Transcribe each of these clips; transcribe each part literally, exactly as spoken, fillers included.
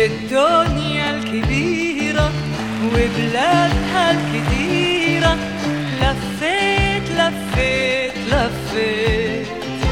في الدنيا الكبيرة وبلادها الكتيرة، لفيت لفيت لفيت،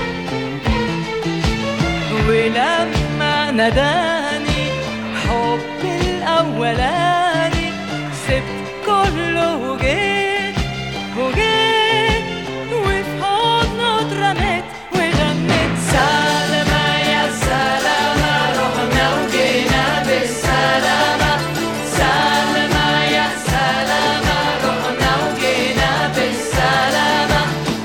ولما نداني حبي الأولاني سبت كله وجيت وجيت، وفي حضنه اترميت وغنيت سلامة يا سلامة، رحنا وجينا بالسلامة، سلامة يا سلامة، رحنا وجينا بالسلامة.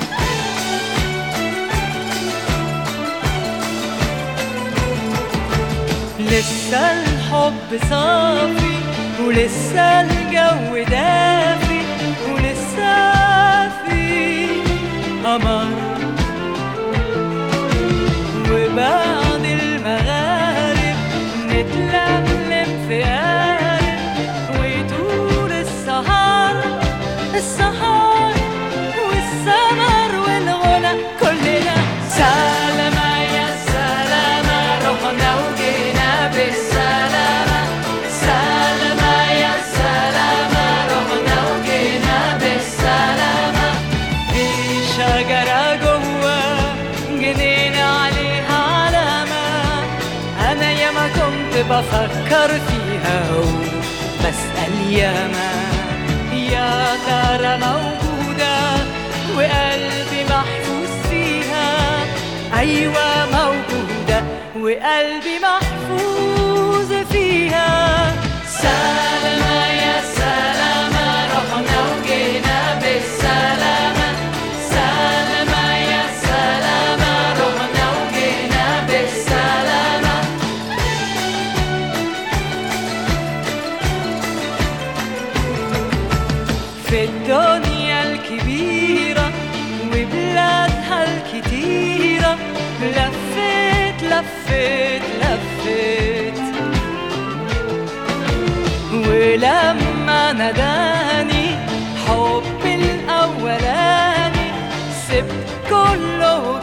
لسه الحب صافي ولسه الجو دافي ولسه في قمر، وبعد المغارب نتلملم في قارب ويطول السهر السهر والسمر والغنى كلنا سلامة يا سلامة، رحنا وجينا بالسلامة، سلامة يا سلامة، رحنا وجينا بالسلامة. في شجرة جوا جنينة عليها علامة، أنا ياما كنت بفكر فيها وبسأل ياما، يا ترى موجودة وقلبي محفوظ فيها؟ أيوة موجودة وقلبي محفوظ فيها. سلامة يا سلامة، رحنا وجينا بالسلامة، سلامة يا سلامة، رحنا وجينا بالسلامة. في الدنيا الكبيرة وبلادها الكتيرة، لفيت لفيت لفيت، ولما نداني حبي الأولاني سبت كله